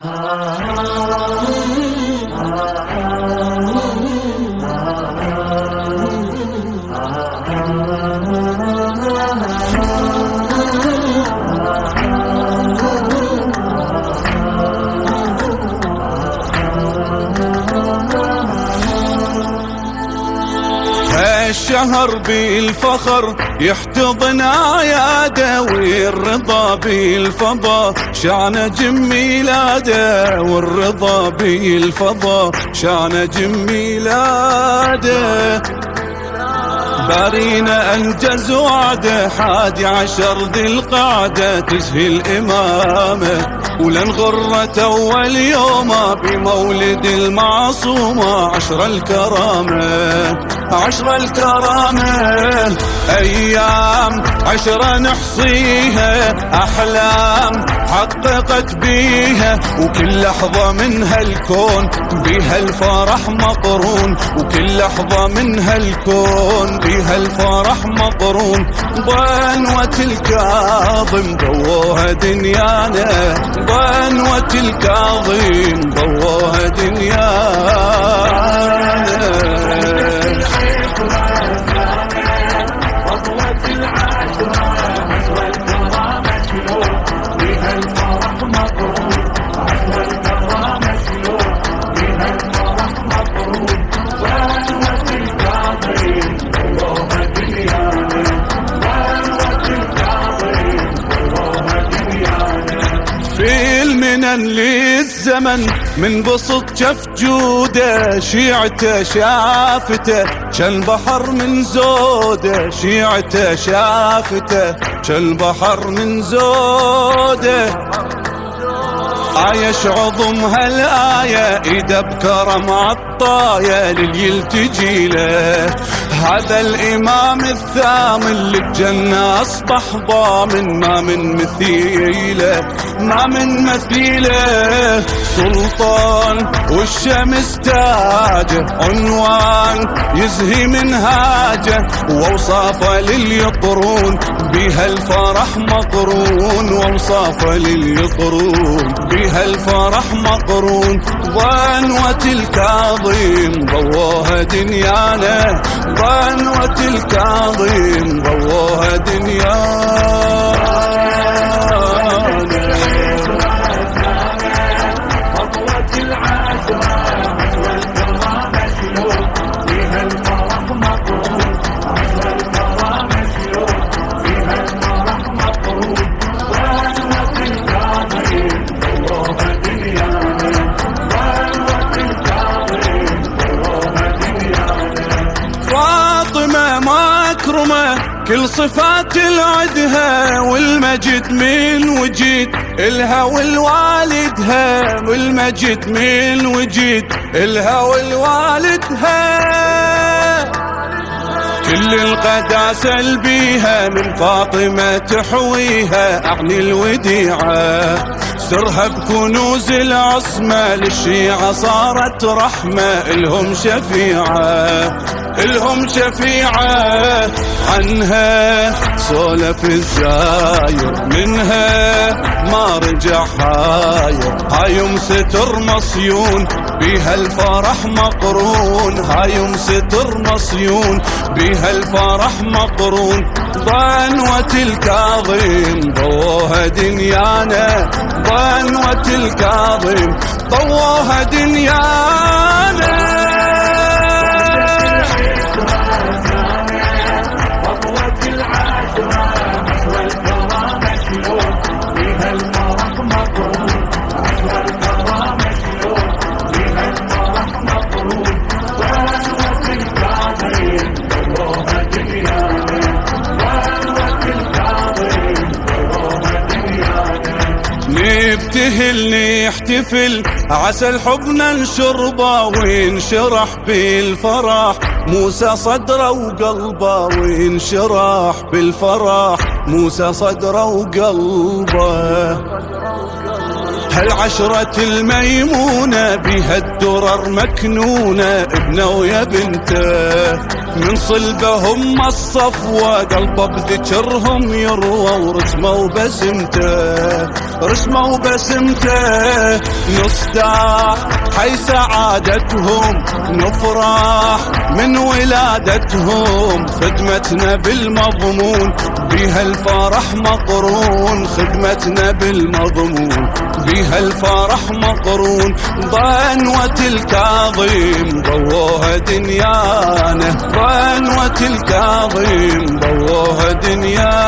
الشهر بالفخر يحتضن اعياده، والرضا بالفضا شان جم ميلاده، والرضا بالفضا شان جم ميلاده. بارينا انجز وعده 11 ذي القعده تزهي الامامه، ولن غرت اول يومه بمولد المعصومه 10 الكرامه 10 الكرامه. ايام 10 نحصيها، احلام حققت بيها، وكل لحظه من هالكون بها الفرح مقرون، وكل لحظه من هالكون بها الفرح مقرون. ضنوة الكاظم ضووها دنيانا، ضنوة الكاظم ضووها دنيانا. للزمن من بسط جف جوده، شيعته شافته كان بحر من زوده، شيعته شافته كان بحر من زوده. عايش عظم هالآية إيده بكرم عطاية للي يلتجي له، هذا الإمام الثامن للجنة أصبح ضامن، ما من مثيله ما من مثيله. سلطان والشمس تاجه، عنوان يزهي منهاجه، وأوصافه لليطرون بها الفرح مقرون، وأوصافه لليطرون بها الفرح مقرون. ضنوة الكاظم ضووها دنيانا، ضنوة الكاظم ضووها دنيانا. كل صفات العدها، والمجد من وجد الها والوالدها، والمجد من وجد الها والوالدها. كل القداسة البيها من فاطمة تحويها، أعني الوديعة سرها بكنوز العصمة، للشيعة صارت رحمة الهم شفيعة الهم شفيعة. عنها سولف الزاير، منها ما رجع حاير، هايم ستر مصيون بها الفرح مقرون، هايم ستر مصيون بها الفرح مقرون. ضنوة الكاظم ضووها دنيانا، ضنوة الكاظم ضووها دنيانا. نبتهل نحتفل عسى الحب ننشربه، وينشرح بالفرح موسى صدره وقلبه، وينشرح بالفرح موسى صدره وقلبه. هالعشرة الميمونة بها الدرر مكنونة، ابنه ويا بنته من صلبهم الصفوة، قلبه بذكرهم يروى ورسمه وبسمته، رسموا بسمته نصدح حي سعادتهم، نفرح من ولادتهم، خدمتنا بالمضمون بها الفرح مقرون، خدمتنا بالمضمون بها الفرح مقرون. ضنوة الكاظم ضووها دنيانا، ضنوة الكاظم ضووها دنيانا.